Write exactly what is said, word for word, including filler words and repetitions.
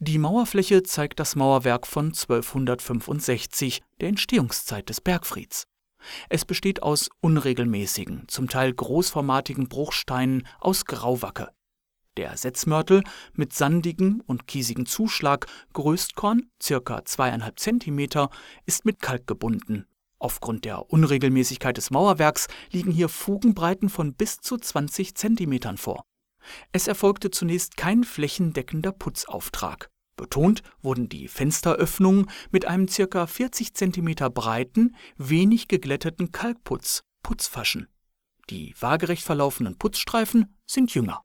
Die Mauerfläche zeigt das Mauerwerk von zwölfhundertfünfundsechzig, der Entstehungszeit des Bergfrieds. Es besteht aus unregelmäßigen, zum Teil großformatigen Bruchsteinen aus Grauwacke. Der Setzmörtel mit sandigem und kiesigem Zuschlag, Größtkorn ca. zwei Komma fünf Zentimeter, ist mit Kalk gebunden. Aufgrund der Unregelmäßigkeit des Mauerwerks liegen hier Fugenbreiten von bis zu zwanzig Zentimetern vor. Es erfolgte zunächst kein flächendeckender Putzauftrag. Betont wurden die Fensteröffnungen mit einem ca. vierzig Zentimeter breiten, wenig geglätteten Kalkputz, Putzfaschen. Die waagerecht verlaufenden Putzstreifen sind jünger.